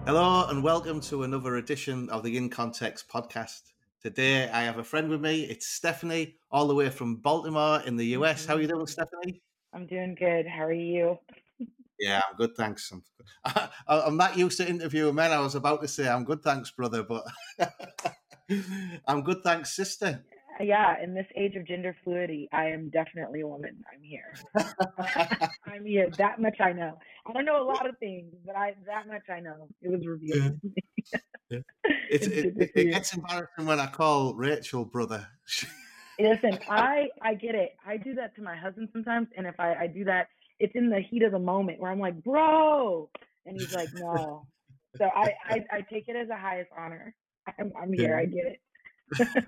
Hello and welcome to another edition of the In Context podcast. Today I have a friend with me. It's Stephanie, all the way from Baltimore in the US. How are you doing, Stephanie? I'm doing good. How are you? Yeah, I'm good, thanks. I'm not used to interviewing men. I was about to say I'm good, thanks, brother, but I'm good, thanks, sister. Yeah, in this age of gender fluidity, I am definitely a woman. I'm here. I'm here. That much I know. I don't know a lot of things, but that much I know. It was revealed to me. It's good to see It you. gets embarrassing when I call Rachel brother. Listen, I get it. I do that to my husband sometimes, and if I do that, it's in the heat of the moment where I'm like, bro, and he's like, no. So I take it as a highest honor. I'm here. I get it.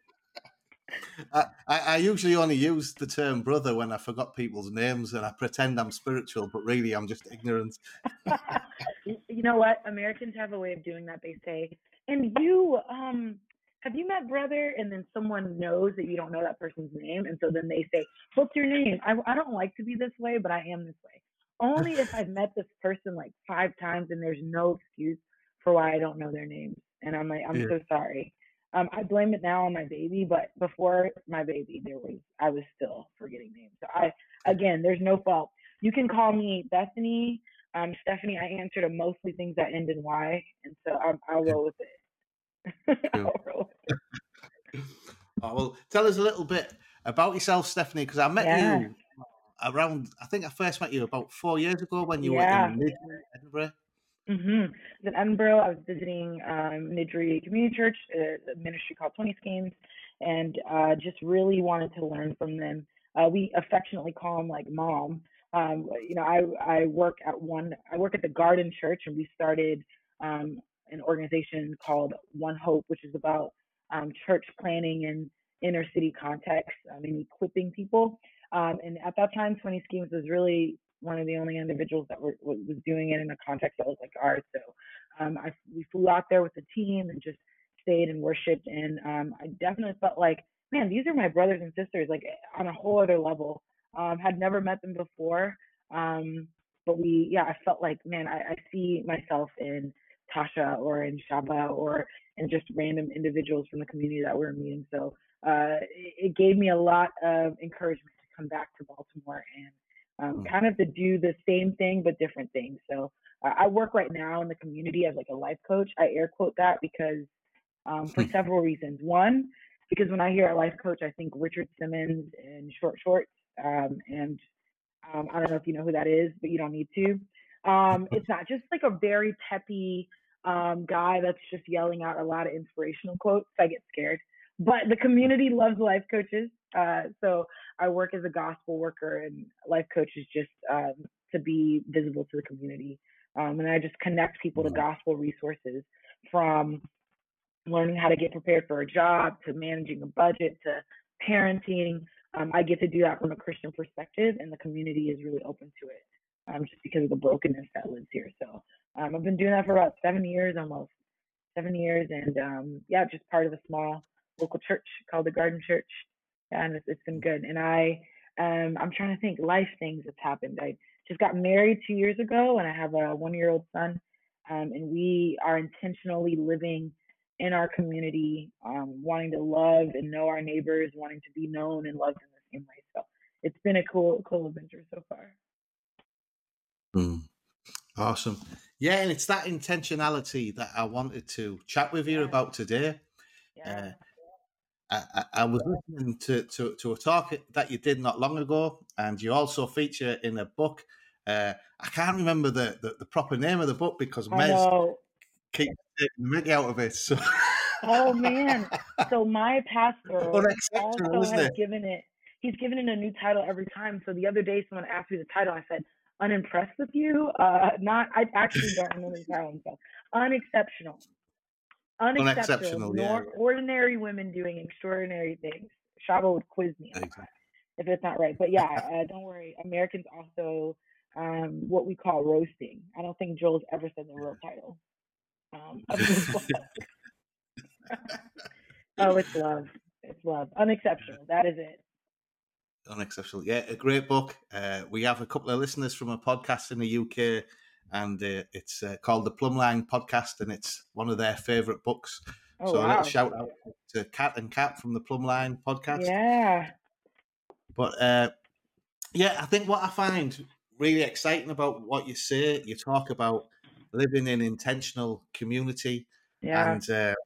I usually only use the term brother when I forgot people's names and I pretend I'm spiritual, but really I'm just ignorant. You know what? Americans have a way of doing that. They say, and you, have you met brother? And then someone knows that you don't know that person's name. And so then they say, what's your name? I don't like to be this way, but I am this way. Only if I've met this person like 5 times and there's no excuse for why I don't know their names. And I'm like, I'm Yeah. so sorry. I blame it now on my baby, but before my baby, I was still forgetting names. So again, there's no fault. You can call me Bethany, Stephanie. I answer to mostly things that end in Y, and so I'll roll with it. Cool. I'll roll with it. Oh, well, tell us a little bit about yourself, Stephanie, because I met Yeah, you I think I first met you about 4 years ago when you were yeah. in Edinburgh. In Edinburgh, I was visiting Nidri Community Church, a ministry called 20 Schemes, and just really wanted to learn from them. We affectionately call them like mom. I work at the Garden Church, and we started an organization called One Hope, which is about church planning in inner city context and equipping people. And at that time, 20 Schemes was really one of the only individuals that was doing it in a context that was like ours. So we flew out there with the team and just stayed and worshiped. And I definitely felt like, man, these are my brothers and sisters, like on a whole other level. Had never met them before. But I felt like, man, I see myself in Tasha or in Shaba or in just random individuals from the community that we're meeting. So it gave me a lot of encouragement to come back to Baltimore and kind of to do the same thing but different things. So I work right now in the community as like a life coach. I air quote that because for several reasons. One, because when I hear a life coach, I think Richard Simmons and short shorts. And I don't know if you know who that is, but you don't need to. It's not just like a very peppy guy that's just yelling out a lot of inspirational quotes. I get scared. But the community loves life coaches. So I work as a gospel worker, and life coach is just to be visible to the community. And I just connect people to gospel resources, from learning how to get prepared for a job to managing a budget to parenting. I get to do that from a Christian perspective, and the community is really open to it just because of the brokenness that lives here. So I've been doing that for about 7 years, almost 7 years, and just part of a small local church called the Garden Church, and it's been good. And I'm trying to think life things that's happened. I just got married 2 years ago, and I have a 1-year-old son, and we are intentionally living in our community, wanting to love and know our neighbors, wanting to be known and loved in the same way. So it's been a cool adventure so far. Awesome. Yeah, and it's that intentionality that I wanted to chat with you about today. Yeah. I was listening to a talk that you did not long ago, and you also feature in a book. I can't remember the proper name of the book because Mez keeps taking the mick out of it. So. Oh man! So my pastor Unacceptable, also isn't has it? given it. He's given it a new title every time. So the other day, someone asked me the title. I said, "Unimpressed with you?" Not. I actually don't remember the title. So, unexceptional. Unacceptable, yeah. Ordinary women doing extraordinary things. Shaba would quiz me on that if it's not right. But yeah, don't worry. Americans also what we call roasting. I don't think Joel's ever said the real title of the book. Oh, it's love. It's love. Unexceptional. That is it. Unexceptional. Yeah, a great book. We have a couple of listeners from a podcast in the UK, and it's called the Plumline Podcast, and it's one of their favourite books. Oh, So a little wow. shout out to Kat and Kat from the Plumline Podcast. Yeah. But I think what I find really exciting about what you say, you talk about living in intentional community, and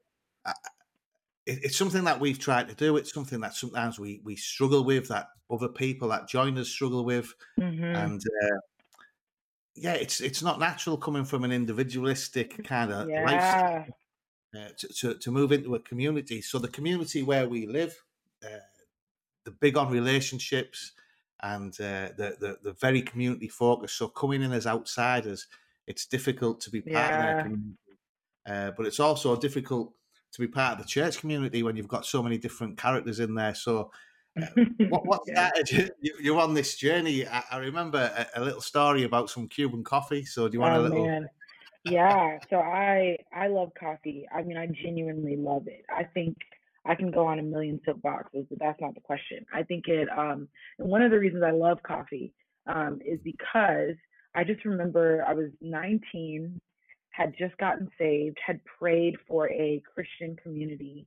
it's something that we've tried to do. It's something that sometimes we struggle with, that other people that join us struggle with, and it's not natural coming from an individualistic kind of lifestyle to move into a community. So the community where we live, the big on relationships, and the very community focused. So coming in as outsiders, it's difficult to be part of their community, but it's also difficult to be part of the church community when you've got so many different characters in there. So what started you on this journey? I remember a little story about some Cuban coffee. So do you want a little? Man. Yeah, so I love coffee. I mean, I genuinely love it. I think I can go on a million soapboxes, but that's not the question. I think and one of the reasons I love coffee is because I just remember I was 19, had just gotten saved, had prayed for a Christian community,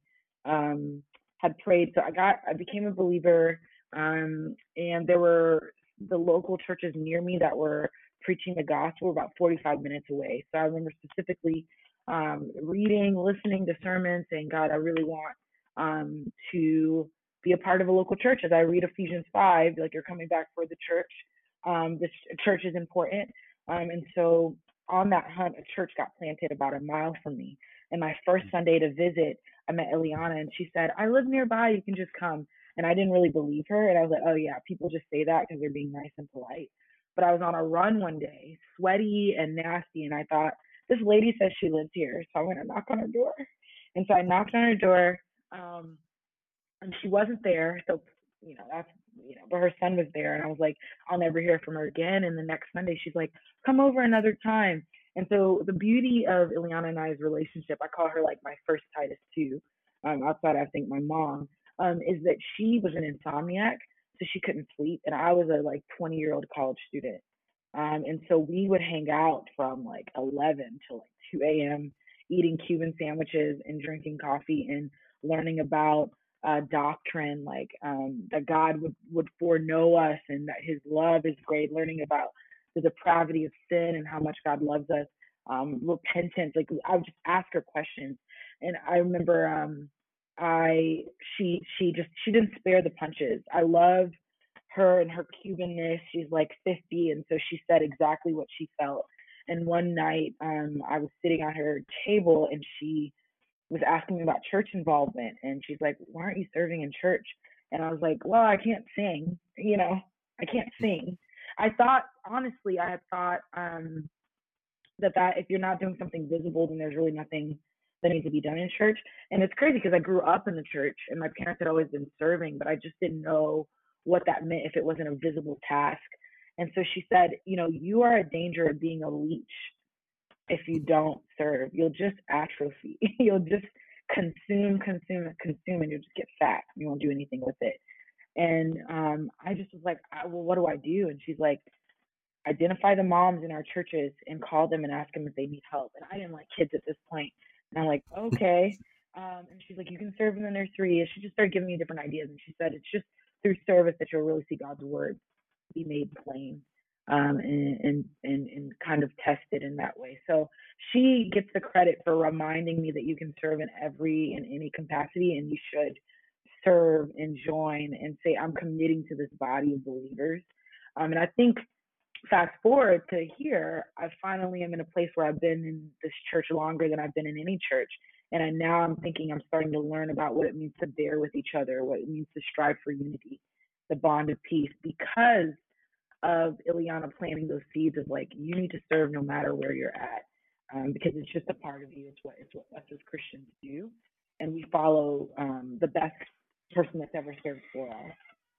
had prayed. So I became a believer, and there were the local churches near me that were preaching the gospel about 45 minutes away. So I remember specifically reading, listening to sermons, saying, God, I really want to be a part of a local church. As I read Ephesians 5, like, you're coming back for the church. This church is important. And so on that hunt, a church got planted about a mile from me. And my first Sunday to visit, I met Eliana, and she said, I live nearby, you can just come. And I didn't really believe her. And I was like, oh yeah, people just say that because they're being nice and polite. But I was on a run one day, sweaty and nasty, and I thought, this lady says she lives here, so I'm going to knock on her door. And so I knocked on her door, and she wasn't there. So, but her son was there, and I was like, I'll never hear from her again. And the next Sunday, she's like, come over another time. And so the beauty of Ileana and I's relationship, I call her like my first Titus II, outside I think my mom, is that she was an insomniac, so she couldn't sleep, and I was a 20-year-old college student. And so we would hang out from 11 to 2 a.m. eating Cuban sandwiches and drinking coffee and learning about doctrine, that God would foreknow us and that his love is great, learning about the depravity of sin and how much God loves us, repentance. I would just ask her questions. And I remember she didn't spare the punches. I love her and her Cubanness. She's 50, and so she said exactly what she felt. And one night, I was sitting at her table, and she was asking me about church involvement, and she's like, why aren't you serving in church? And I was like, well, I can't sing, I can't sing. I thought, honestly, I had thought that if you're not doing something visible, then there's really nothing that needs to be done in church. And it's crazy because I grew up in the church and my parents had always been serving, but I just didn't know what that meant if it wasn't a visible task. And so she said, you are a danger of being a leech. If you don't serve, you'll just atrophy. You'll just consume, and you'll just get fat. You won't do anything with it. And I just was like, well, what do I do? And she's like, identify the moms in our churches and call them and ask them if they need help. And I didn't like kids at this point. And I'm like, okay. And she's like, you can serve in the nursery. And she just started giving me different ideas. And she said, it's just through service that you'll really see God's word be made plain, and kind of tested in that way. So she gets the credit for reminding me that you can serve in any capacity, and you should serve and join and say, I'm committing to this body of believers. And I think fast forward to here, I finally am in a place where I've been in this church longer than I've been in any church. And now I'm thinking I'm starting to learn about what it means to bear with each other, what it means to strive for unity, the bond of peace, because of Ileana planting those seeds of you need to serve no matter where you're at, because it's just a part of you. It's what us as Christians do, and we follow the best person that's ever served for us.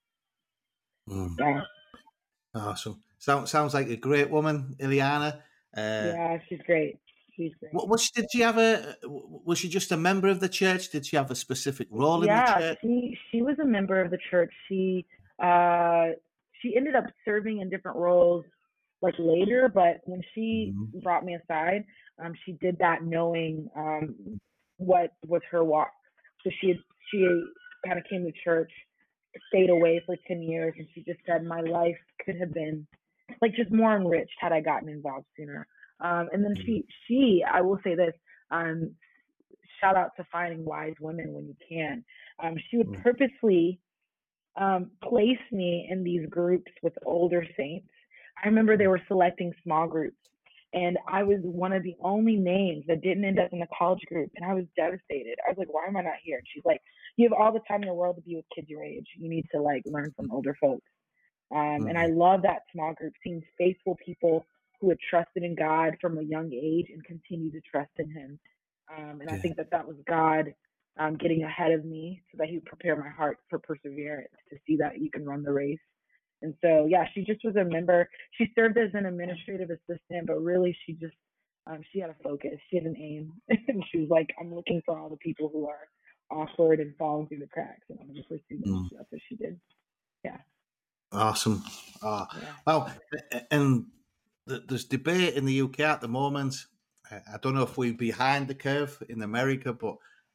Yeah. Awesome. Sounds like a great woman, Ileana. Yeah, she's great. She's great. Was she just a member of the church? Did she have a specific role in the church? Yeah, she was a member of the church. She ended up serving in different roles like later, but when she Mhm. brought me aside, she did that knowing what was her walk. So she kind of came to church, stayed away for 10 years, and she just said my life could have been like just more enriched had I gotten involved sooner. And then Mhm. I will say this, um, shout out to finding wise women when you can. She would Mhm. purposely place me in these groups with older saints. I remember they were selecting small groups, and I was one of the only names that didn't end up in the college group, and I was devastated. I was like, "Why am I not here?" And she's like, "You have all the time in the world to be with kids your age. You need to like learn from older folks." And I Mhm. love that small group, seeing faithful people who had trusted in God from a young age and continue to trust in Him. And I Yeah. think that that was God getting ahead of me so that He would prepare my heart for perseverance to see that you can run the race. And so, yeah, she just was a member. She served as an administrative assistant, but really she had a focus. She had an aim. And she was like, I'm looking for all the people who are awkward and falling through the cracks, and I'm going to pursue them. Mm. So that's what she did. Yeah. Awesome. Ah, Yeah. well, and there's debate in the UK at the moment. I don't know if we're behind the curve in America, but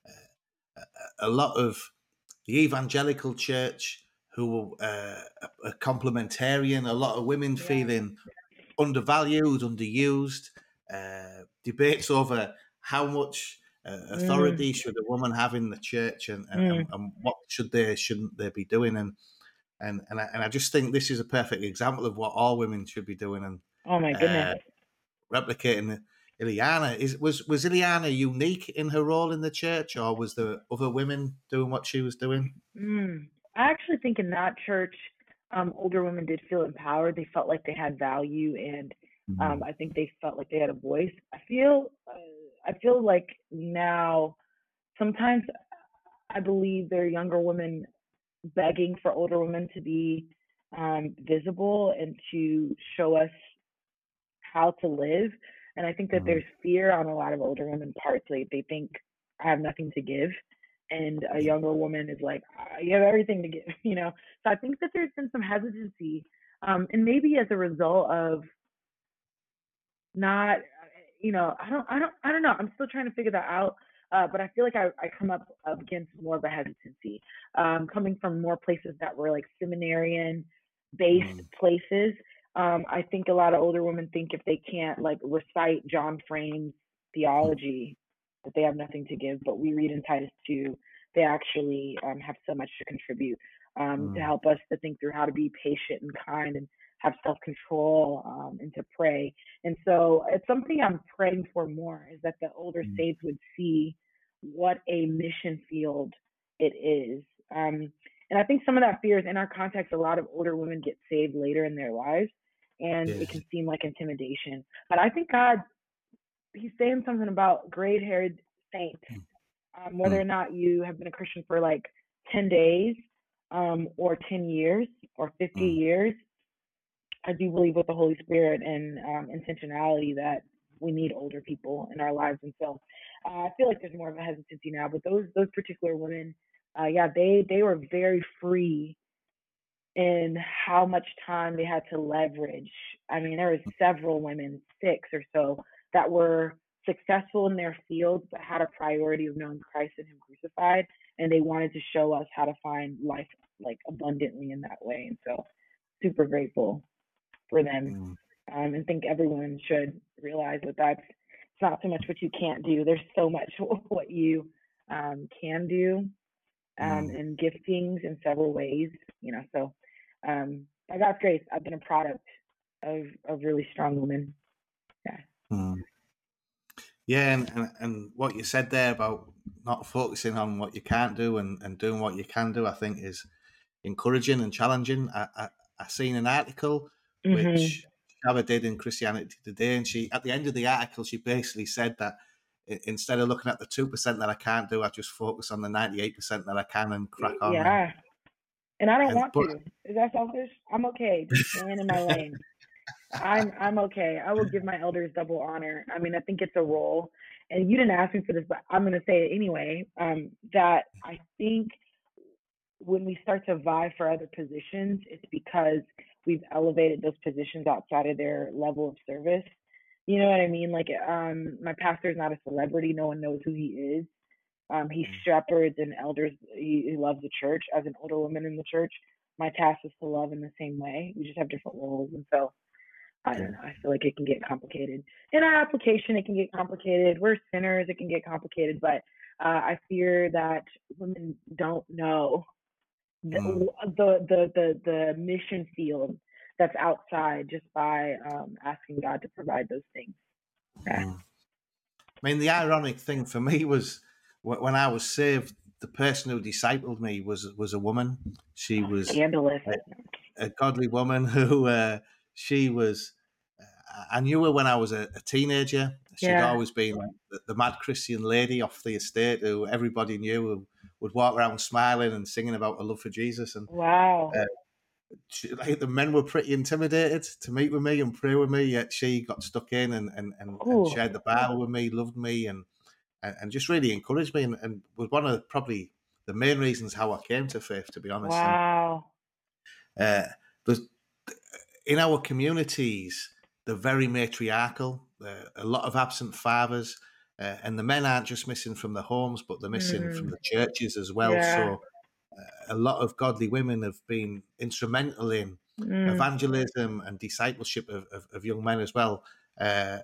a lot of the evangelical church who are complementarian, a lot of women Yeah. feeling undervalued, underused, debates over how much Mm, authority should a woman have in the church, mm. and what shouldn't they be doing, and I just think this is a perfect example of what all women should be doing, and Oh my goodness. uh, replicating Ileana. Was Ileana unique in her role in the church, or was there other women doing what she was doing? I actually think in that church, older women did feel empowered. They felt like they had value, and Mm. I think they felt like they had a voice. I feel like now sometimes I believe there are younger women begging for older women to be visible and to show us how to live. And I think that Mm. there's fear on a lot of older women's parts. They think I have nothing to give. And a Yeah. younger woman is like, you have everything to give, you know? So I think that there's been some hesitancy. And maybe as a result of not, I don't know. I'm still trying to figure that out. But I feel like I come up against more of a hesitancy, coming from more places that were like seminarian based Mm. places. I think a lot of older women think if they can't like recite John Frame's theology, that they have nothing to give. But we read in Titus 2, they actually have so much to contribute to Mm. help us to think through how to be patient and kind and have self control and to pray. And so it's something I'm praying for more is that the older Mm. saints would see what a mission field it is. And I think some of that fear is in our context. A lot of older women get saved later in their lives, and Yeah. it can seem like intimidation. But I think God, He's saying something about gray haired saints, whether or Mm. not you have been a Christian for like 10 days or 10 years or 50 Mm. years. I do believe with the Holy Spirit and intentionality that we need older people in our lives, and so I feel like there's more of a hesitancy now. But those particular women, yeah, they were very free in how much time they had to leverage. I mean, there were several women, six or so, that were successful in their fields but had a priority of knowing Christ and Him crucified, and they wanted to show us how to find life like abundantly in that way. And so, super grateful for them. Mm. And think everyone should realize that that's it's not so much what you can't do. There's so much what you can do Mm. and giftings in several ways. So by God's grace, I've been a product of really strong women. Yeah. Mm. Yeah, and what you said there about not focusing on what you can't do and doing what you can do, I think is encouraging and challenging. I seen an article Mhm. which Shava did in Christianity Today, and she at the end of the article she basically said that instead of looking at the 2% that I can't do, I just focus on the 98% that I can and crack on. Yeah. And I don't And want but to. Is that selfish? I'm okay just staying in my lane. I'm okay. I will give my elders double honor. I mean, I think it's a role, and you didn't ask me for this, but I'm going to say it anyway. That I think when we start to vie for other positions, it's because we've elevated those positions outside of their level of service. You know what I mean? Like, my pastor is not a celebrity. No one knows who he is. He shepherds and elders. He loves the church as an older woman in the church. My task is to love in the same way. We just have different roles. And so I don't know. I feel like it can get complicated. In our application, it can get complicated. We're sinners. It can get complicated. But I fear that women don't know the mission field that's outside just by asking God to provide those things. Yeah. I mean, the ironic thing for me was when I was saved, the person who discipled me was a woman. She was scandalous. A godly woman who she was. I knew her when I was a teenager. She'd always been like the mad Christian lady off the estate who everybody knew, who would walk around smiling and singing about her love for Jesus. And wow. Like the men were pretty intimidated to meet with me and pray with me, yet she got stuck in and shared the Bible with me, loved me, and just really encouraged me, and was one of probably the main reasons how I came to faith, to be honest. Wow. And, in our communities, they're very matriarchal. A lot of absent fathers, and the men aren't just missing from the homes, but they're missing from the churches as well. Yeah. So a lot of godly women have been instrumental in evangelism and discipleship of young men as well, and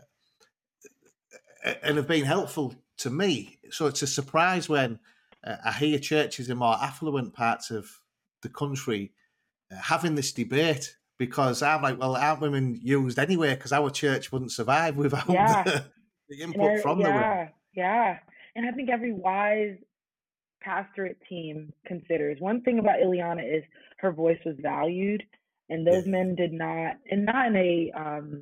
have been helpful to me. So it's a surprise when I hear churches in more affluent parts of the country having this debate, because I'm like, well, aren't women used anyway? Because our church wouldn't survive without the input from the women. Yeah. And I think every wise pastorate team considers. One thing about Ileana is her voice was valued, and those men did not, and not in a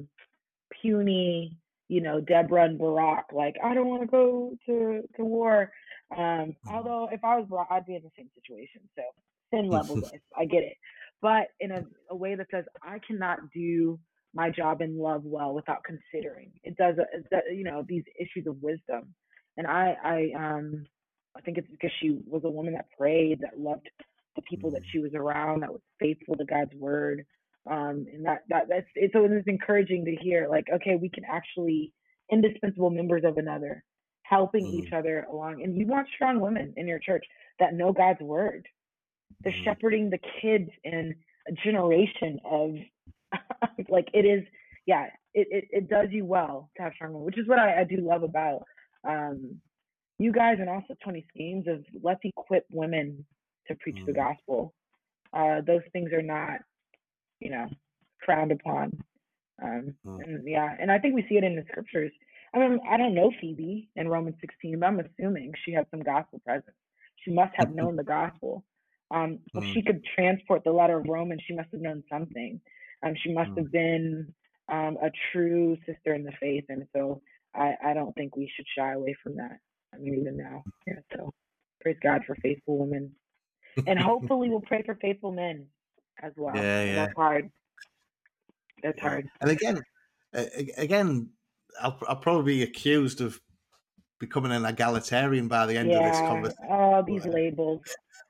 puny, Deborah and Barak, like, I don't want to go to war. Although if I was Barak, I'd be in the same situation. So sin levels, I get it. But in a way that says, I cannot do my job in love well without considering. It does, these issues of wisdom. And I think it's because she was a woman that prayed, that loved the people that she was around, that was faithful to God's word. And it's encouraging to hear, like, okay, we can actually indispensable members of another, helping each other along. And you want strong women in your church that know God's word. They're shepherding the kids in a generation of like, it is, it does you well to have strong women, which is what I do love about you guys, and also 20 Schemes, of let's equip women to preach the gospel. Those things are not, frowned upon. And I think we see it in the scriptures. I mean, I don't know Phoebe in Romans 16, but I'm assuming she had some gospel presence. She must have known the gospel. If she could transport the letter of Romans, she must have known something. She must have been a true sister in the faith. And so I don't think we should shy away from that. I mean, even now. Yeah, so praise God for faithful women. And hopefully we'll pray for faithful men as well. Yeah. That's hard. That's hard. And again, I'll probably be accused of becoming an egalitarian by the end of this conversation. Oh, these labels.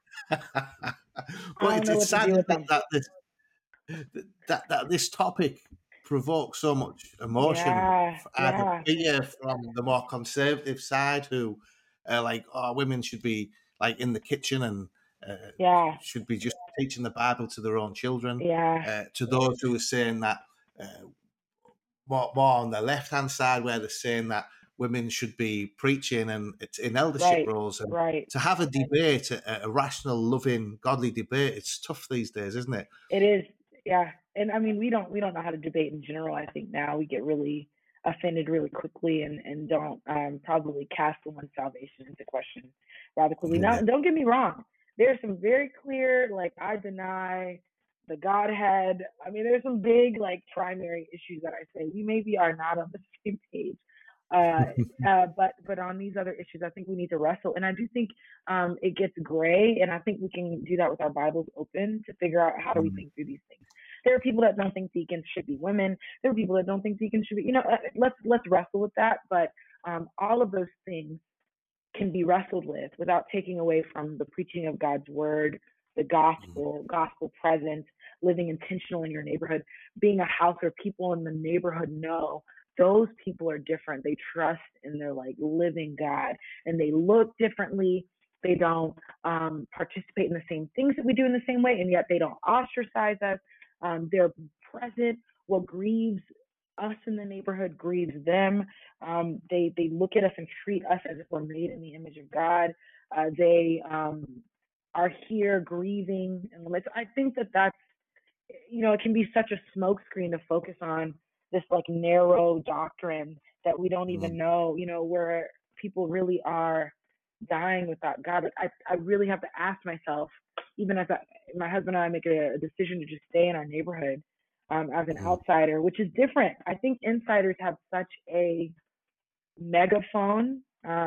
But it's sad that this topic provokes so much emotion and fear from the more conservative side, who are like, oh, women should be like in the kitchen and should be just teaching the Bible to their own children. To those who are saying that more on the left hand side, where they're saying that women should be preaching and it's in eldership roles. And to have a debate, a rational, loving, godly debate, it's tough these days, isn't it? It is, yeah. And I mean, we don't know how to debate in general. I think now we get really offended really quickly and don't probably cast someone's salvation into question rather quickly. Now, don't get me wrong. There's some very clear, like, I deny the Godhead. I mean, there's some big, like, primary issues that I say we maybe are not on the same page. But on these other issues, I think we need to wrestle. And I do think it gets gray, and I think we can do that with our Bibles open to figure out how do we think through these things. There are people that don't think deacons should be women. There are people that don't think deacons should be, let's wrestle with that. But all of those things can be wrestled with without taking away from the preaching of God's word, the gospel presence, living intentional in your neighborhood, being a house where people in the neighborhood know those people are different. They trust in their like living God, and they look differently. They don't participate in the same things that we do in the same way, and yet they don't ostracize us. They're present. What grieves us in the neighborhood grieves them. They look at us and treat us as if we're made in the image of God. They are here grieving in the midst. I think that that's, it can be such a smokescreen to focus on this like narrow doctrine that we don't even know, where people really are dying without God. Like I really have to ask myself, even as my husband and I make a decision to just stay in our neighborhood as an outsider, which is different. I think insiders have such a megaphone,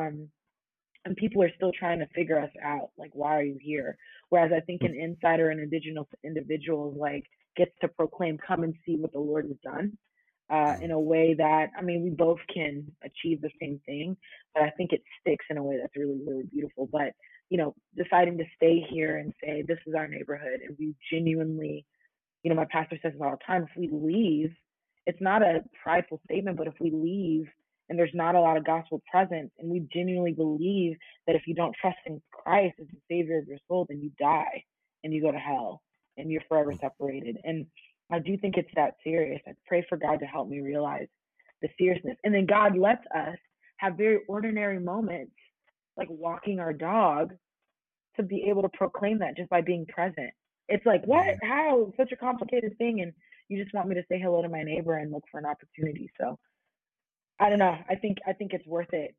and people are still trying to figure us out. Like, why are you here? Whereas I think an insider, an indigenous individual, like gets to proclaim, come and see what the Lord has done. In a way that, I mean, we both can achieve the same thing, but I think it sticks in a way that's really, really beautiful. But, deciding to stay here and say, this is our neighborhood, and we genuinely, my pastor says this all the time, if we leave, it's not a prideful statement, but if we leave and there's not a lot of gospel presence, and we genuinely believe that if you don't trust in Christ as the savior of your soul, then you die and you go to hell and you're forever separated. And I do think it's that serious. I pray for God to help me realize the seriousness. And then God lets us have very ordinary moments, like walking our dog, to be able to proclaim that just by being present. It's like, what? How? Such a complicated thing. And you just want me to say hello to my neighbor and look for an opportunity. So I don't know. I think it's worth it.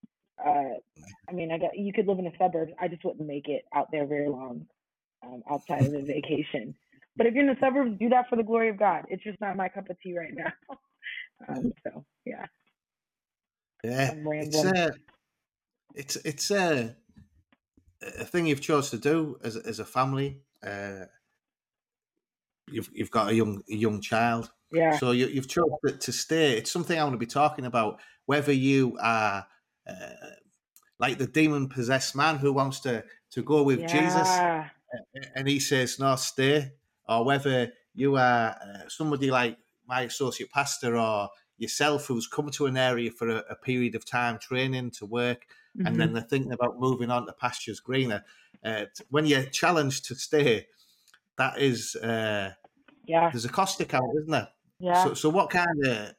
I mean, you could live in the suburbs. I just wouldn't make it out there very long outside of the vacation. But if you're in the suburbs, do that for the glory of God. It's just not my cup of tea right now. So yeah. Yeah, it's a thing you've chose to do as a family. You've got a young child. Yeah. So you've chosen to stay. It's something I want to be talking about. Whether you are like the demon possessed man who wants to go with Jesus, and he says no, stay, or whether you are somebody like my associate pastor or yourself who's come to an area for a period of time training to work, and then they're thinking about moving on to pastures greener. When you're challenged to stay, that is there's a cost account, isn't there? Yeah. So what kind of,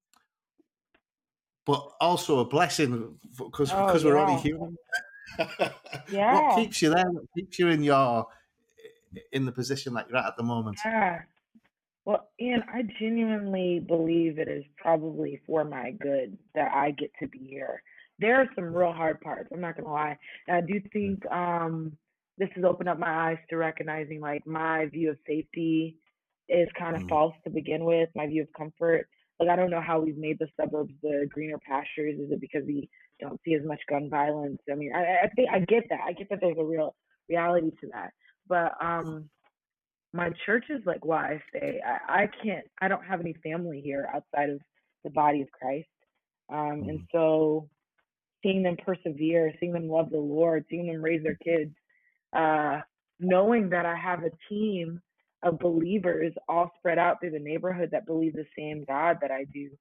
but also a blessing because we're only human. What keeps you there? What keeps you in the position that you're at the moment? Yeah. Well, Ian, I genuinely believe it is probably for my good that I get to be here. There are some real hard parts. I'm not gonna lie. And I do think this has opened up my eyes to recognizing like my view of safety is kind of false to begin with. My view of comfort. Like I don't know how we've made the suburbs the greener pastures. Is it because we don't see as much gun violence? I mean, I think I get that. I get that there's a real reality to that. But my church is like why I stay. I don't have any family here outside of the body of Christ. And so seeing them persevere, seeing them love the Lord, seeing them raise their kids, knowing that I have a team of believers all spread out through the neighborhood that believe the same God that I do.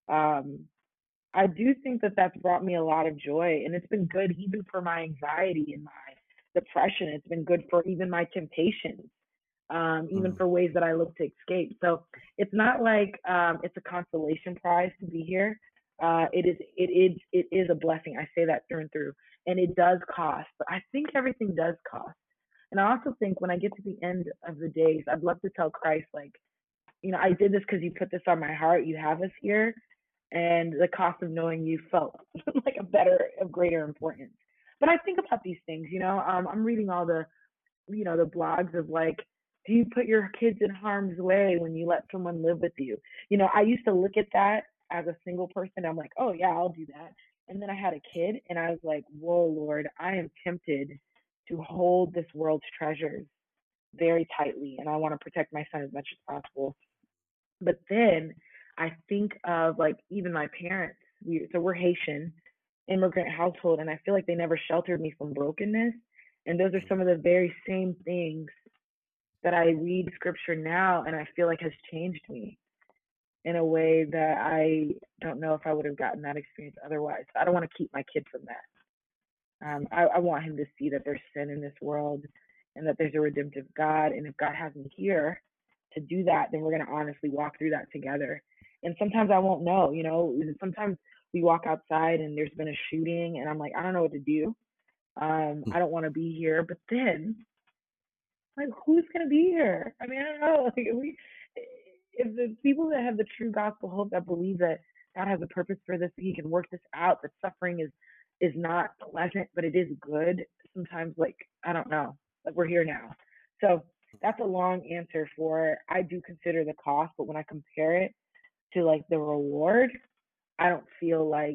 I do think that that's brought me a lot of joy, and it's been good even for my anxiety and my depression. It's been good for even my temptations. Even for ways that I look to escape. So it's not like it's a consolation prize to be here. It is a blessing. I say that through and through, and it does cost. But I think everything does cost. And I also think when I get to the end of the days, I'd love to tell Christ, like, I did this because you put this on my heart. You have us here, and the cost of knowing you felt like of greater importance. But I think about these things. I'm reading all the blogs of like, do you put your kids in harm's way when you let someone live with you? I used to look at that as a single person. I'm like, oh yeah, I'll do that. And then I had a kid and I was like, whoa, Lord, I am tempted to hold this world's treasures very tightly. And I want to protect my son as much as possible. But then I think of like even my parents. So we're Haitian immigrant household. And I feel like they never sheltered me from brokenness. And those are some of the very same things that I read scripture now and I feel like has changed me in a way that I don't know if I would have gotten that experience otherwise. I don't want to keep my kid from that. I want him to see that there's sin in this world and that there's a redemptive God. And if God has me here to do that, then we're going to honestly walk through that together. And sometimes I won't know, sometimes we walk outside and there's been a shooting and I'm like, I don't know what to do. I don't want to be here. But then, like, who's going to be here? I mean, I don't know. Like, if the people that have the true gospel hope, that believe that God has a purpose for this, that He can work this out, that suffering is not pleasant, but it is good. Sometimes, like, I don't know. Like, we're here now. So that's a long answer for, I do consider the cost, but when I compare it to like the reward, I don't feel like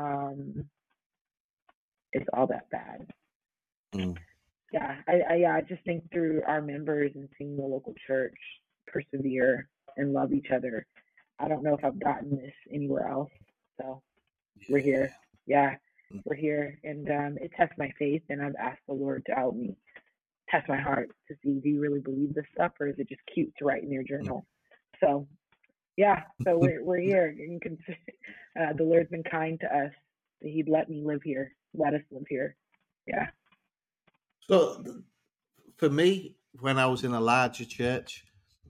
it's all that bad. Yeah, I just think through our members and seeing the local church persevere and love each other. I don't know if I've gotten this anywhere else. So we're here. Yeah, we're here. And it tests my faith, and I've asked the Lord to help me test my heart to see, do you really believe this stuff, or is it just cute to write in your journal? So yeah, so we're here. You can the Lord's been kind to us that He'd let me live here, let us live here. Yeah. So for me, when I was in a larger church,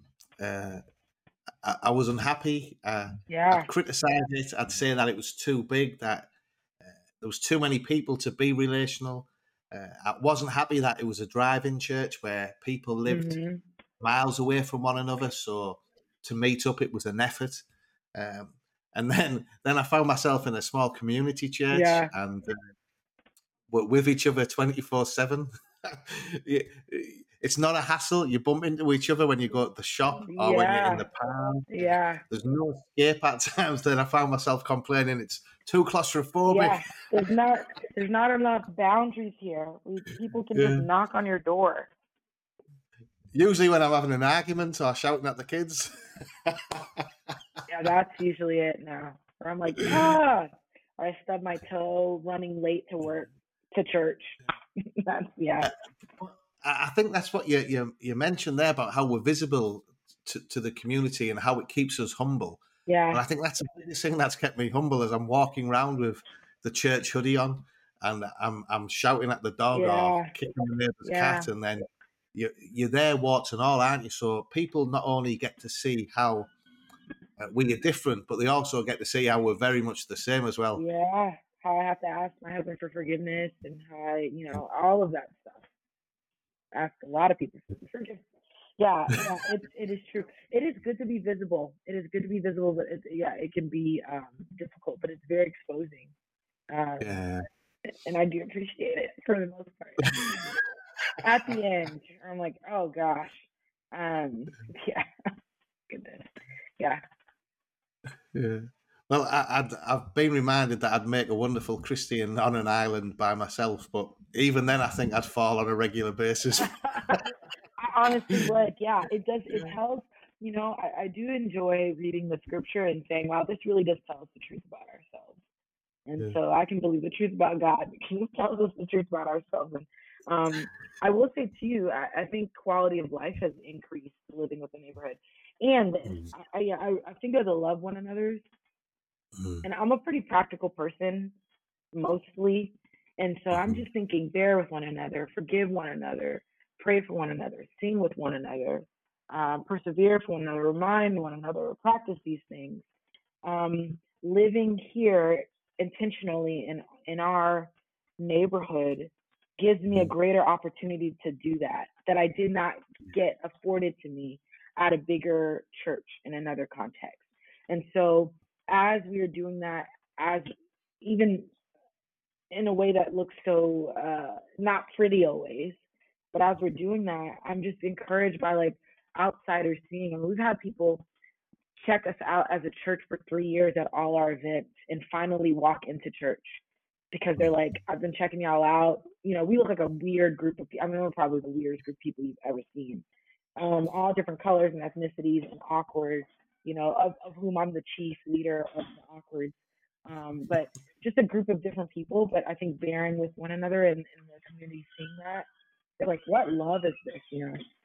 I was unhappy. I'd criticize it. I'd say that it was too big, that there was too many people to be relational. I wasn't happy that it was a drive-in church where people lived miles away from one another. So to meet up, it was an effort. And then I found myself in a small community church, and we're with each other 24/7. It's not a hassle. You bump into each other when you go to the shop or when you're in the park. Yeah. There's no escape at times. Then I found myself complaining it's too claustrophobic. Yeah. There's not enough boundaries here. People can just knock on your door. Usually when I'm having an argument or shouting at the kids. Yeah, that's usually it now. Or I'm like, or I stub my toe running late to church. I think that's what you mentioned there about how we're visible to the community and how it keeps us humble. Yeah. And I think that's the biggest thing that's kept me humble as I'm walking around with the church hoodie on and I'm shouting at the dog or kicking the neighbour's cat, and then you're there, warts and all, aren't you? So people not only get to see how we are different, but they also get to see how we're very much the same as well. Yeah, how I have to ask my husband for forgiveness and how all of that stuff. Ask a lot of people for forgiveness. Yeah, it is true. It is good to be visible. It is good to be visible, but it can be difficult, but it's very exposing. And I do appreciate it for the most part. At the end, I'm like, oh gosh, goodness, yeah. Well, I've been reminded that I'd make a wonderful Christian on an island by myself, but even then, I think I'd fall on a regular basis. I honestly would. Yeah, it does. It tells. I do enjoy reading the scripture and saying, "Wow, this really does tell us the truth about ourselves." And so I can believe the truth about God because it tells us the truth about ourselves. And I will say too, I think quality of life has increased living with the neighborhood, and I think of the love one another's. And I'm a pretty practical person, mostly. And so I'm just thinking, bear with one another, forgive one another, pray for one another, sing with one another, persevere for one another, remind one another, practice these things. Living here intentionally in our neighborhood gives me a greater opportunity to do that I did not get afforded to me at a bigger church in another context. And so as we are doing that, as even in a way that looks so not pretty always, but as we're doing that, I'm just encouraged by like outsiders seeing. And we've had people check us out as a church for 3 years at all our events and finally walk into church because they're like, I've been checking y'all out. We look like a weird group of people. I mean, we're probably the weirdest group of people you've ever seen. All different colors and ethnicities and awkward, of whom I'm the chief leader of the awkward. But just a group of different people, but I think bearing with one another and the community seeing that, they're like, what love is this,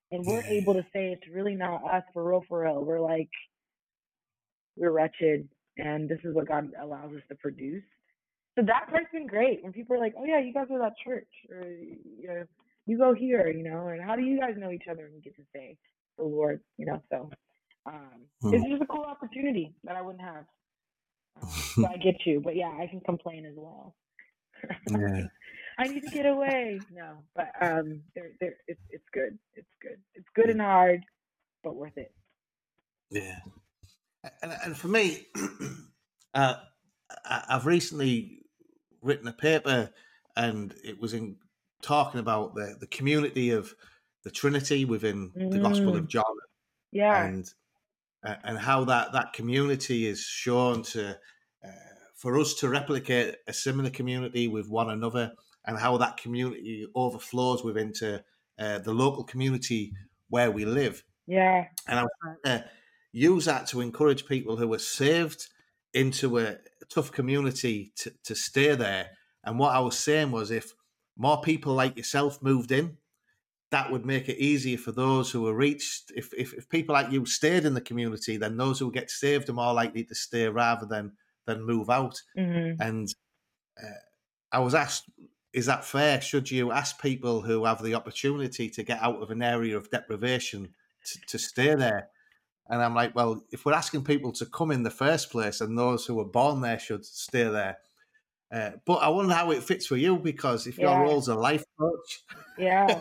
And we're Yeah. able to say it's really not us for real, for real. We're like, we're wretched, and this is what God allows us to produce. So that part's been great. When people are like, "Oh yeah, you guys are that church," or you go here, and how do you guys know each other? And you get to say the Lord, So it's Mm. just a cool opportunity that I wouldn't have. So I get you, but yeah, I can complain as well. Yeah. I need to get away. No, but it's good. It's good. It's good Yeah. and hard, but worth it. Yeah. And for me, I've recently written a paper, and it was in talking about the community of the Trinity within the Gospel of John, Yeah. and how that community is shown to uh, for us to replicate a similar community with one another, and how that community overflows within to the local community where we live. Yeah. And I was trying to use that to encourage people who are saved into a tough community to stay there. And what I was saying was, if more people like yourself moved in, that would make it easier for those who are reached. If people like you stayed in the community, then those who get saved are more likely to stay rather than move out. Mm-hmm. And uh, I was asked, is that fair? Should you ask people who have the opportunity to get out of an area of deprivation to stay there? And I'm like, well, if we're asking people to come in the first place, and those who were born there should stay there. But I wonder how it fits for you, because if your Yeah. role's a life coach, Yeah.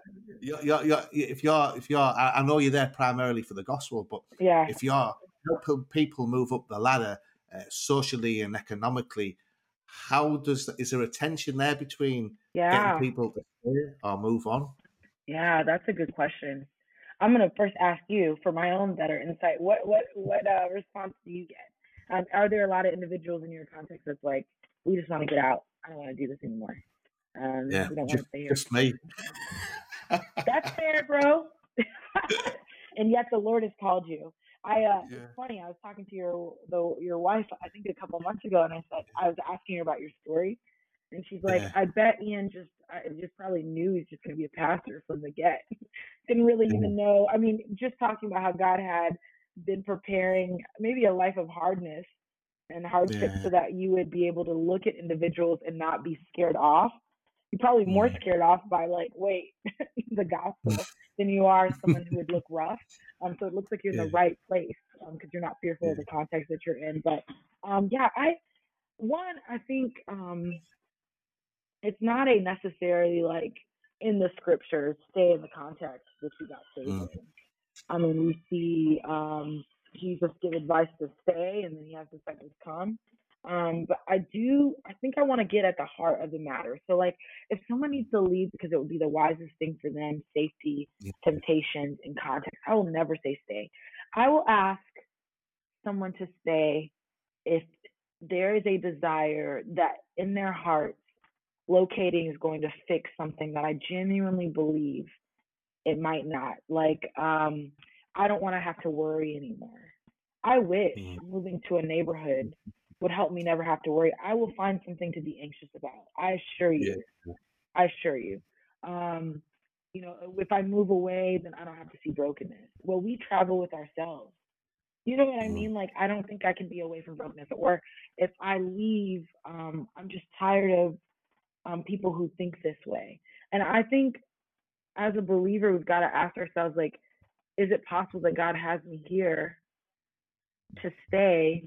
I know you're there primarily for the gospel, but Yeah. if you're helping people move up the ladder socially and economically, is there a tension there between getting Yeah. people to stay or move on? Yeah, that's a good question. I'm gonna first ask you for my own better insight. What response do you get? Are there a lot of individuals in your context that's like, we just want to get out. I don't want to do this anymore. Yeah, We don't want to stay here. just me. That's fair, bro. And yet the Lord has called you. Yeah. It's funny. I was talking to your wife, I think a couple months ago, and I was asking her about your story, and she's like, Yeah. I bet Ian just probably knew he's just going to be a pastor from the get. Didn't really even know. I mean, just talking about how God had been preparing maybe a life of hardness and hardship Yeah. so that you would be able to look at individuals and not be scared off. You're probably more scared off by like, wait, the gospel than you are someone who would look rough. So it looks like you're in Yeah. the right place because you're not fearful of the context that you're in. But yeah, I think it's not a necessarily like in the scriptures stay in the context that you got saved in. I mean, we see Jesus give advice to stay, and then he has disciples come. But I think I want to get at the heart of the matter. So, like, if someone needs to leave because it would be the wisest thing for them, safety, temptations, and context, I will never say stay. I will ask someone to stay if there is a desire that in their hearts, locating is going to fix something that I genuinely believe it might not. Like, I don't want to have to worry anymore. I wish moving to a neighborhood would help me never have to worry. I will find something to be anxious about. I assure you. Yeah. I assure you. If I move away, then I don't have to see brokenness. Well, we travel with ourselves. You know what I mean? Like, I don't think I can be away from brokenness. Or if I leave, I'm just tired of people who think this way. And I think as a believer, we've got to ask ourselves, like, is it possible that God has me here to stay,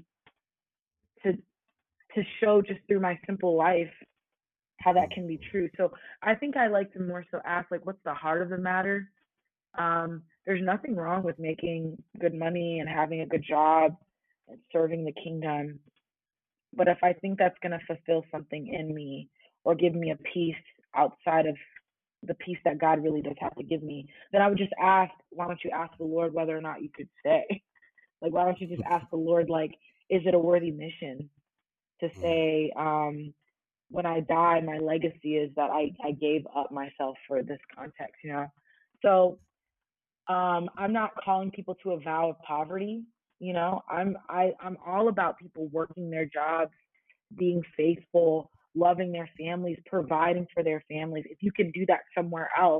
to show just through my simple life how that can be true? So I think I like to more so ask, like, what's the heart of the matter? There's nothing wrong with making good money and having a good job and serving the kingdom. But if I think that's going to fulfill something in me or give me a peace outside of the peace that God really does have to give me, then I would just ask, why don't you ask the Lord whether or not you could stay? Like, why don't you just ask the Lord, like, is it a worthy mission to say, when I die, my legacy is that I gave up myself for this context, So I'm not calling people to a vow of poverty. I'm all about people working their jobs, being faithful, loving their families, providing for their families. If you can do that somewhere else,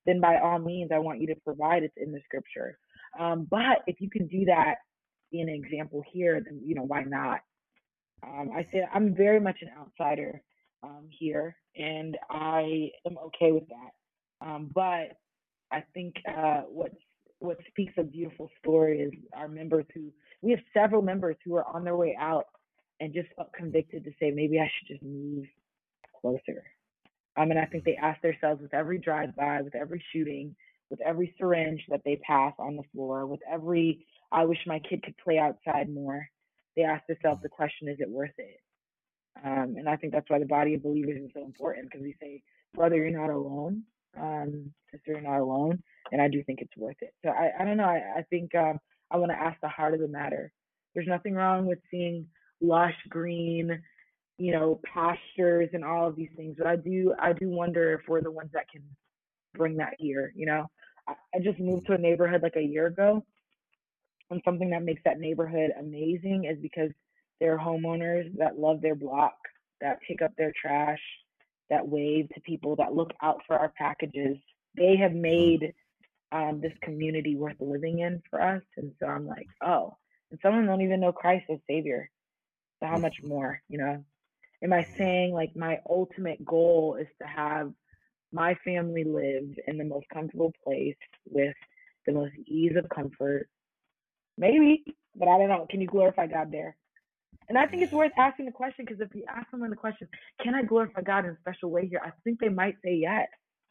then by all means, I want you to provide. It's in the scripture. But if you can do that in an example here, then, why not? I say I'm very much an outsider here, and I am okay with that. But I think what speaks a beautiful story is our members who we have several members who are on their way out and just felt convicted to say maybe I should just move closer. And I think they ask themselves with every drive-by, with every shooting, with every syringe that they pass on the floor, with every I wish my kid could play outside more, they ask themselves the question, is it worth it? And I think that's why the body of believers is so important, because we say, brother, you're not alone. Sister, you're not alone. And I do think it's worth it. So I don't know. I think I want to ask the heart of the matter. There's nothing wrong with seeing lush green, pastures and all of these things. But I do wonder if we're the ones that can bring that here. I just moved to a neighborhood like a year ago, and something that makes that neighborhood amazing is because there are homeowners that love their block, that pick up their trash, that wave to people, that look out for our packages. They have made this community worth living in for us. And so I'm like, oh, and some of them don't even know Christ as Savior. So how much more, Am I saying like my ultimate goal is to have my family live in the most comfortable place with the most ease of comfort? Maybe, but I don't know. Can you glorify God there? And I think it's worth asking the question, because if you ask someone the question, can I glorify God in a special way here? I think they might say yes.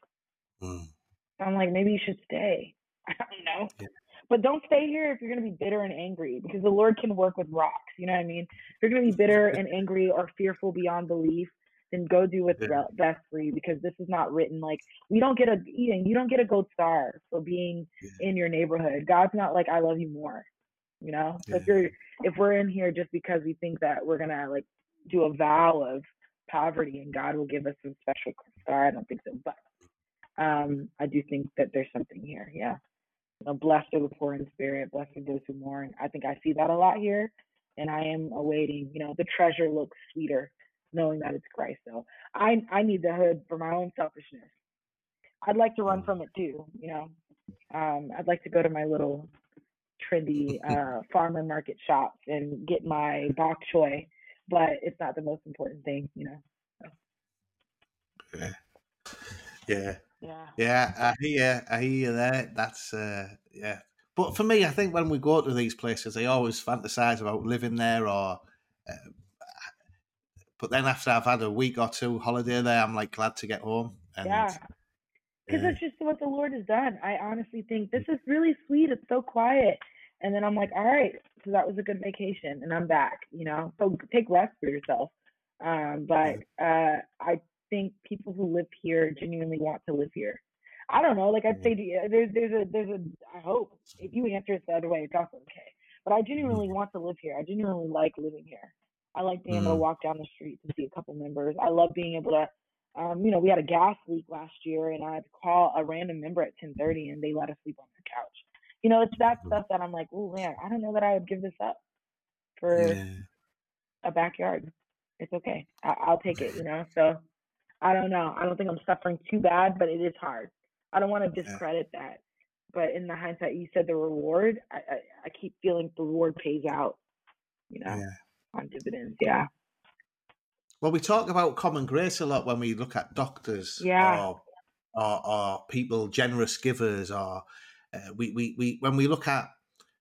I'm like, maybe you should stay. I don't know. Yeah. But don't stay here if you're going to be bitter and angry, because the Lord can work with rocks. You know what I mean? If you're going to be bitter and angry or fearful beyond belief, then go do what's best for you, because this is not written like you don't get a gold star for being in your neighborhood. God's not like, I love you more. So if we're in here just because we think that we're gonna like do a vow of poverty and God will give us some special star, I don't think so. But I do think that there's something here. Yeah. Blessed are the poor in spirit, blessed are those who mourn. I think I see that a lot here, and I am awaiting. The treasure looks sweeter knowing that it's Christ. So I need the hood for my own selfishness. I'd like to run from it too. I'd like to go to my little trendy farmer market shops and get my bok choy, but it's not the most important thing, So. Yeah. I hear you there. That's But for me, I think when we go to these places, I always fantasize about living there, but then after I've had a week or two holiday there, I'm like glad to get home. Because it's just what the Lord has done. I honestly think this is really sweet. It's so quiet. And then I'm like, all right, so that was a good vacation, and I'm back, So take rest for yourself. But I think people who live here genuinely want to live here. I don't know. Like I'd say, there's a. I hope if you answer it the other way, it's also okay. But I genuinely want to live here. I genuinely like living here. I like being able to walk down the street and see a couple members. I love being able to. We had a gas leak last year, and I had to call a random member at 10:30, and they let us sleep on the couch. It's that stuff that I'm like, oh man, I don't know that I would give this up for a backyard. It's okay. I'll take it, So I don't know. I don't think I'm suffering too bad, but it is hard. I don't want to discredit that. But in the hindsight, you said the reward, I keep feeling the reward pays out, on dividends. Yeah. Well, we talk about common grace a lot when we look at doctors or people, generous givers, or we when we look at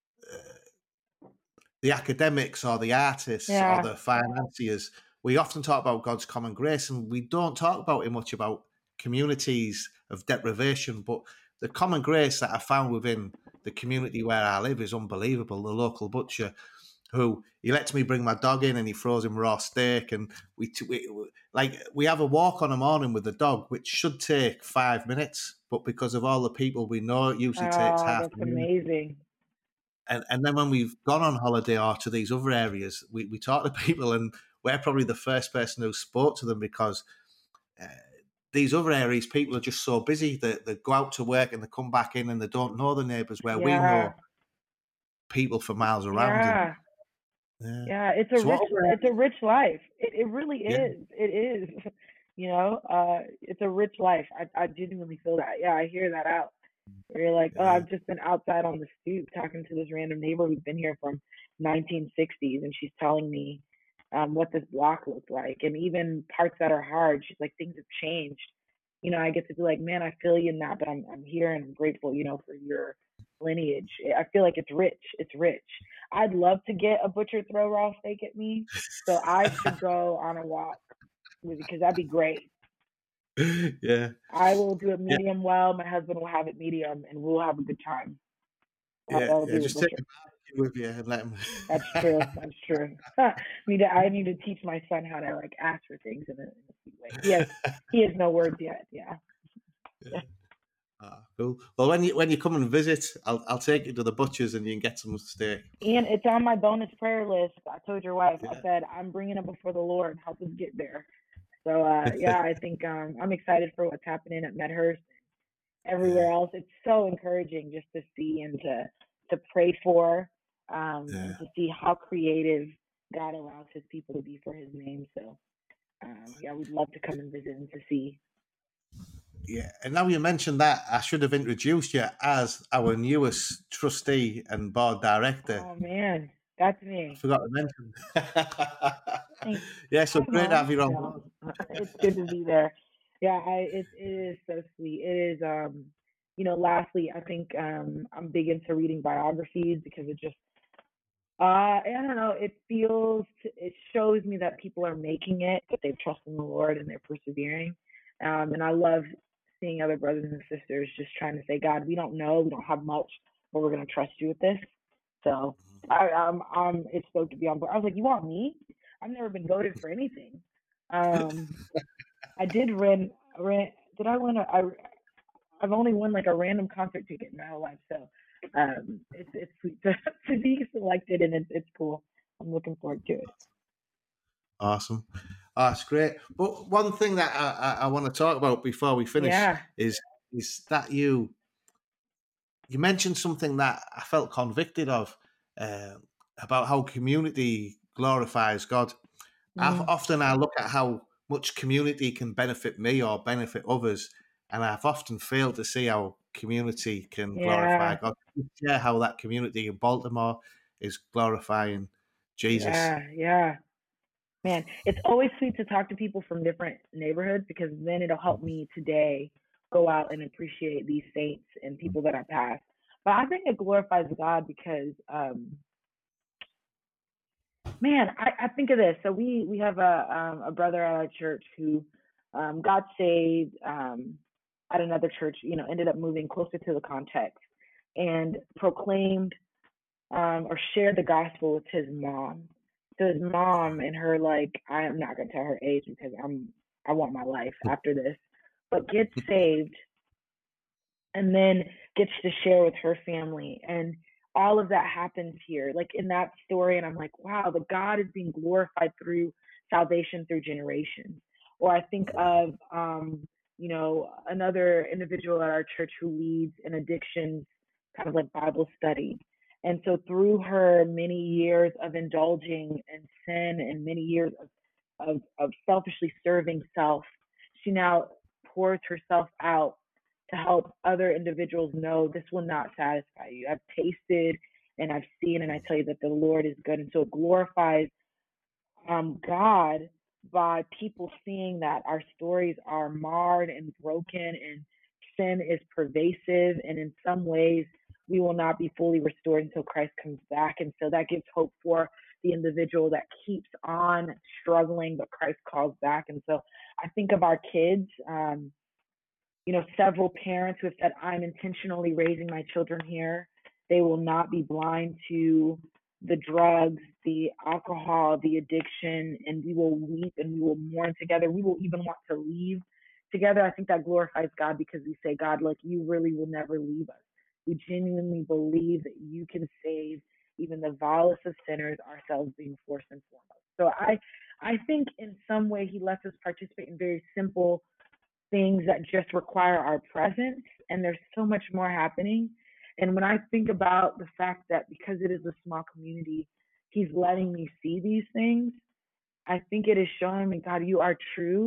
the academics or the artists or the financiers, we often talk about God's common grace, and we don't talk about it much about communities of deprivation. But the common grace that I found within the community where I live is unbelievable. The local butcher, who he lets me bring my dog in and he throws him raw steak, and we have a walk on a morning with the dog, which should take 5 minutes, but because of all the people we know, it usually takes half. That's amazing. And then when we've gone on holiday or to these other areas, we talk to people, and we're probably the first person who spoke to them, because these other areas, people are just so busy that they go out to work and they come back in and they don't know the neighbours, where we know people for miles around. Yeah, it's a rich life. It really is. It is. It's a rich life. I genuinely feel that. Yeah, I hear that out. Where you're like, oh, Yeah, I've just been outside on the stoop talking to this random neighbor who's been here from 1960s, and she's telling me what this block looked like, and even parts that are hard. She's like, things have changed. I get to be like, man, I feel you in that, but I'm here and I'm grateful, for your lineage. I feel like it's rich. It's rich. I'd love to get a butcher throw raw steak at me, so I should go on a walk with you because that'd be great. yeah, I will do it yeah, medium well. My husband will have it medium, and we'll have a good time. yeah, That'll yeah. be the Just take butcher. a barbecue with you and let him. That's true. That's true. I need to teach my son how to like ask for things in a sweet way. He has no words yet. Yeah. Yeah. Cool. Well, when you come and visit, I'll take you to the butcher's and you can get some steak. And it's on my bonus prayer list. I told your wife. I Yeah. said I'm bringing it before the Lord. Help us get there. So yeah, I think I'm excited for what's happening at Medhurst. Everywhere Yeah. else. It's so encouraging just to see and to pray for, Yeah. and to see how creative God allows His people to be for His name. So yeah, we'd love to come and visit and to see. Yeah, and now you mentioned that, I should have introduced you as our newest trustee and board director. Oh man, that's I me. forgot to mention. Thanks. Yeah, so Hi, great to Mom. have you on No, board. it's good to be there. Yeah, it is so sweet. It is lastly, I think I'm big into reading biographies because it just I don't know, it shows me that people are making it, that they've trusted in the Lord and they're persevering. And I love seeing other brothers and sisters just trying to say, God, we don't know, we don't have much, but we're gonna trust you with this. So I'm it's stoked to be on board. I was like, you want me? I've never been voted for anything. Um, I did did I win I've only won like a random concert ticket in my whole life, so it's sweet to be selected, and it's cool. I'm looking forward to it. Awesome. Oh, that's great. But one thing that I want to talk about before we finish Yeah. is that you mentioned something that I felt convicted of, uh, about how community glorifies God. Mm, Often I look at how much community can benefit me or benefit others, and I've often failed to see how community can glorify yeah. God. Yeah, how that community in Baltimore is glorifying Jesus. Yeah. Man, it's always sweet to talk to people from different neighborhoods because then it'll help me today go out and appreciate these saints and people that I pass. But I think it glorifies God because man, I think of this. So we have a brother at our church who got saved at another church. Ended up moving closer to the context and proclaimed or shared the gospel with his mom. So his mom and her like I am not gonna tell her age because I want my life after this, but gets saved and then gets to share with her family, and all of that happens here like in that story, and I'm like, wow, the God is being glorified through salvation through generations. Or I think of another individual at our church who leads an addiction kind of like Bible study, and so through her many years of indulging in sin and many years of selfishly serving self, she now pours herself out to help other individuals know this will not satisfy you. I've tasted and I've seen, and I tell you that the Lord is good. And so it glorifies God by people seeing that our stories are marred and broken and sin is pervasive. And in some ways, we will not be fully restored until Christ comes back. And so that gives hope for the individual that keeps on struggling, but Christ calls back. And so I think of our kids. Several parents who have said, I'm intentionally raising my children here. They will not be blind to the drugs, the alcohol, the addiction, and we will weep and we will mourn together. We will even want to leave together. I think that glorifies God because we say, God, look, you really will never leave us. We genuinely believe that you can save even the vilest of sinners, ourselves being first and foremost. So I think in some way he lets us participate in very simple things that just require our presence, and there's so much more happening. And when I think about the fact that because it is a small community, he's letting me see these things, I think it is showing me, God, you are true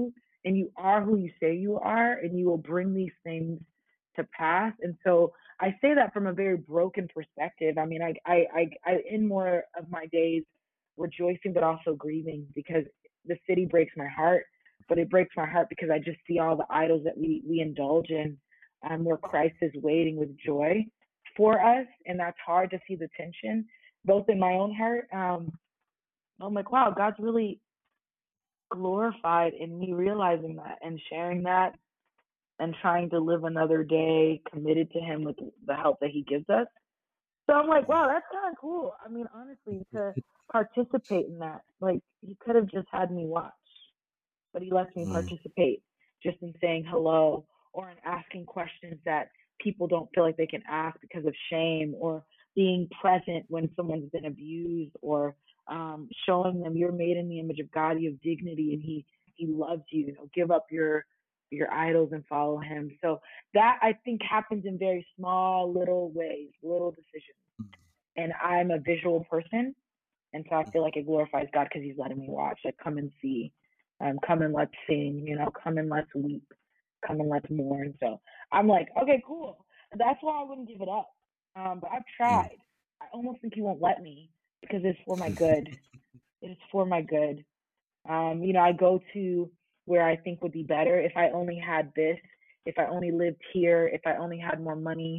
and you are who you say you are, and you will bring these things to pass. And so I say that from a very broken perspective. I mean, I in more of my days rejoicing, but also grieving, because the city breaks my heart. But it breaks my heart because I just see all the idols that we indulge in, where Christ is waiting with joy for us, and that's hard to see the tension, both in my own heart. I'm like, wow, God's really glorified in me realizing that and sharing that and trying to live another day committed to Him with the help that He gives us. So I'm like, wow, that's kind of cool. I mean, honestly, to participate in that, like, He could have just had me watch, but He lets me participate just in saying hello or in asking questions that people don't feel like they can ask because of shame, or being present when someone's been abused, or showing them you're made in the image of God, you have dignity, and He loves you. You know, give up your idols and follow Him. So that, I think, happens in very small, little ways, little decisions. And I'm a visual person, and so I feel like it glorifies God because He's letting me watch. Like, come and see, come and let's sing, you know, come and let's weep, come and let's mourn. So I'm like, okay, cool. That's why I wouldn't give it up. But I've tried. I almost think He won't let me because it's for my good. It is for my good. You know, I go to where I think would be better if I only had this, if I only lived here, if I only had more money,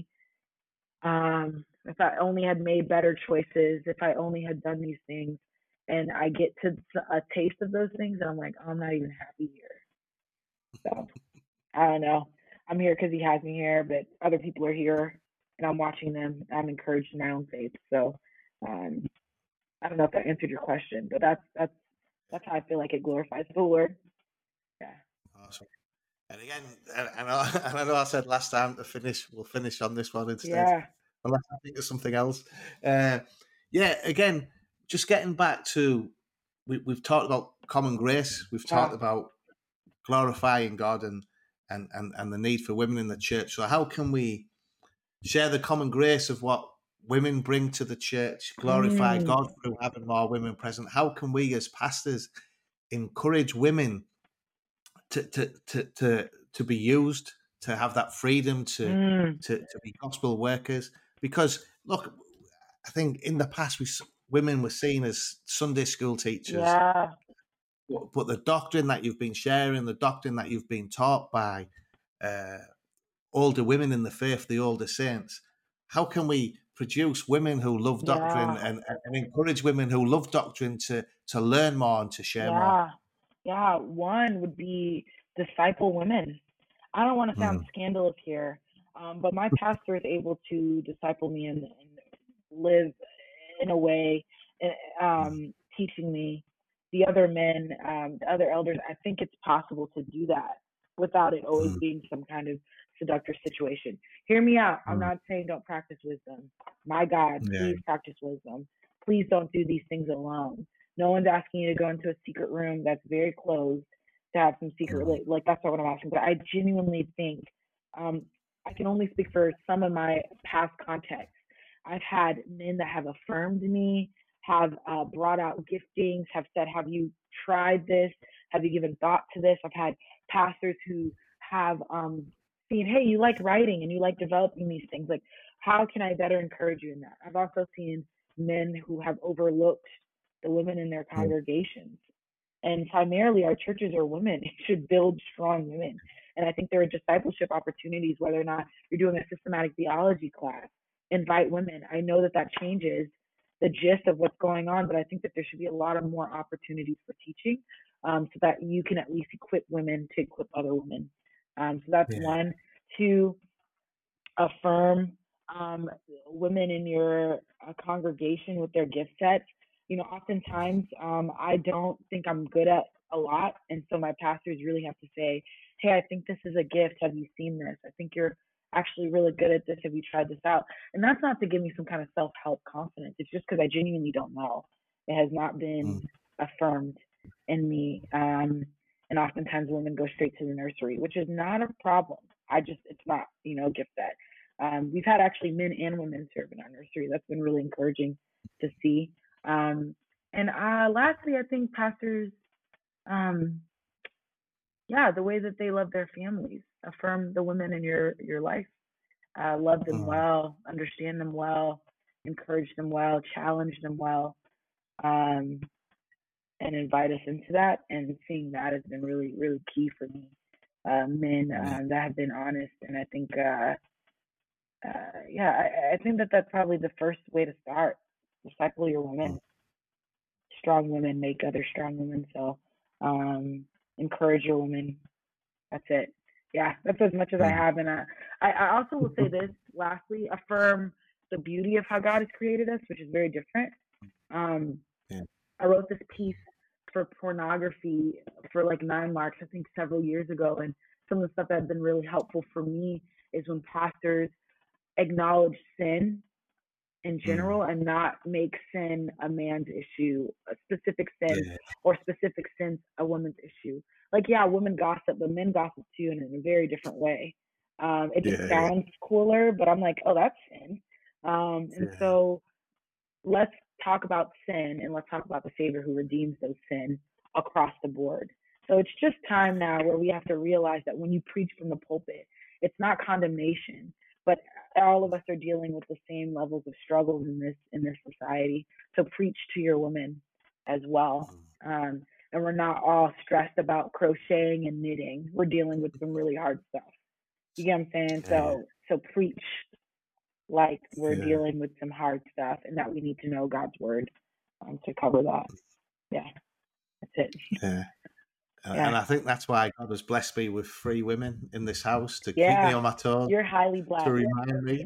if I only had made better choices, if I only had done these things. And I get to a taste of those things, and I'm like, oh, I'm not even happy here. So I don't know. I'm here because He has me here, but other people are here, and I'm watching them. I'm encouraged in my own faith. So I don't know if that answered your question, but that's how I feel like it glorifies the Lord. Yeah. Awesome. And again, and I know I said last time to finish, we'll finish on this one instead, Yeah. unless I think of something else. Yeah, again, just getting back to, we've talked about common grace, we've talked about glorifying God, and the need for women in the church. So how can we share the common grace of what women bring to the church, glorify God through having more women present? How can we as pastors encourage women to be used, to have that freedom to be gospel workers? Because look, I think in the past women were seen as Sunday school teachers, Yeah. but the doctrine that you've been sharing, the doctrine that you've been taught by older women in the faith, the older saints, how can we produce women who love doctrine, Yeah. and encourage women who love doctrine to learn more and to share more? Yeah. Yeah. One would be disciple women. I don't want to sound scandalous here, but my pastor is able to disciple me and live in a way, teaching me. The other men, the other elders, I think it's possible to do that without it always being some kind of seductive situation. Hear me out. I'm not saying don't practice wisdom. My God, please practice wisdom. Please don't do these things alone. No one's asking you to go into a secret room that's very closed to have some secret, like that's not what I'm asking. But I genuinely think, I can only speak for some of my past contexts. I've had men that have affirmed me, have brought out giftings, have said, have you tried this? Have you given thought to this? I've had pastors who have seen, hey, you like writing and you like developing these things. Like, how can I better encourage you in that? I've also seen men who have overlooked the women in their congregations. And primarily, our churches are women. It should build strong women. And I think there are discipleship opportunities, whether or not you're doing a systematic theology class, invite women. I know that that changes the gist of what's going on, but I think that there should be a lot of more opportunities for teaching, so that you can at least equip women to equip other women. So that's one. Two, affirm women in your congregation with their gift sets. You know, oftentimes I don't think I'm good at a lot, and so my pastors really have to say, hey, I think this is a gift. Have you seen this? I think you're actually really good at this. Have you tried this out? And that's not to give me some kind of self-help confidence. It's just because I genuinely don't know. It has not been affirmed in me. And oftentimes women go straight to the nursery, which is not a problem. It's not, a gift set. We've had actually men and women serve in our nursery. That's been really encouraging to see. And lastly, I think pastors, yeah, the way that they love their families. Affirm the women in your life. Love them well, understand them well, encourage them well, challenge them well, and invite us into that. And seeing that has been really, really key for me. Men that have been honest, and I think, I think that that's probably the first way to start. Disciple your women. Strong women make other strong women. So, encourage your women. That's it. Yeah, that's as much as I have. And I also will say this lastly, affirm the beauty of how God has created us, which is very different. I wrote this piece for pornography for like 9 Marks, I think several years ago. And some of the stuff that has been really helpful for me is when pastors acknowledge sin in general and not make sin a man's issue, a specific sin or specific sins a woman's issue. Like, yeah, women gossip, but men gossip too, and in a very different way. It just sounds cooler, but I'm like, oh, that's sin. And so let's talk about sin, and let's talk about the Savior who redeems those sins across the board. So it's just time now where we have to realize that when you preach from the pulpit, it's not condemnation, but all of us are dealing with the same levels of struggles in this society. So preach to your women as well. And we're not all stressed about crocheting and knitting. We're dealing with some really hard stuff. You get what I'm saying? So preach like we're dealing with some hard stuff, and that we need to know God's word to cover that. Yeah, that's it. And I think that's why God has blessed me with 3 women in this house to keep me on my toes. You're highly blessed. To remind me.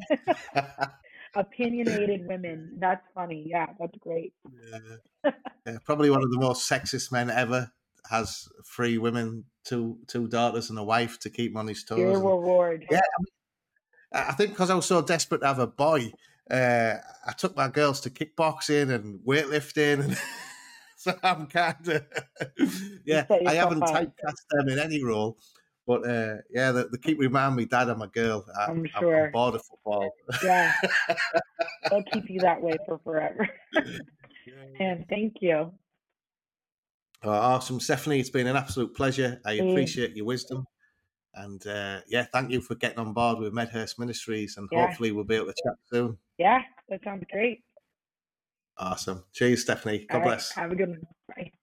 Opinionated women. That's funny. Yeah, that's great. Probably one of the most sexist men ever. Has 3 women, two daughters, and a wife to keep him on his toes. Your reward. Yeah, I think because I was so desperate to have a boy, I took my girls to kickboxing and weightlifting, and so I'm kind of I haven't typecast them in any role, but they keep reminding me, Dad, I'm a girl. I'm sure. I'm bored of football. Yeah, they'll keep you that way for forever. And thank you. Oh, awesome, Stephanie. It's been an absolute pleasure. I appreciate your wisdom. And thank you for getting on board with Medhurst Ministries, and hopefully we'll be able to chat soon. Yeah, that sounds great. Awesome. Cheers, Stephanie. God bless. Have a good one. Bye.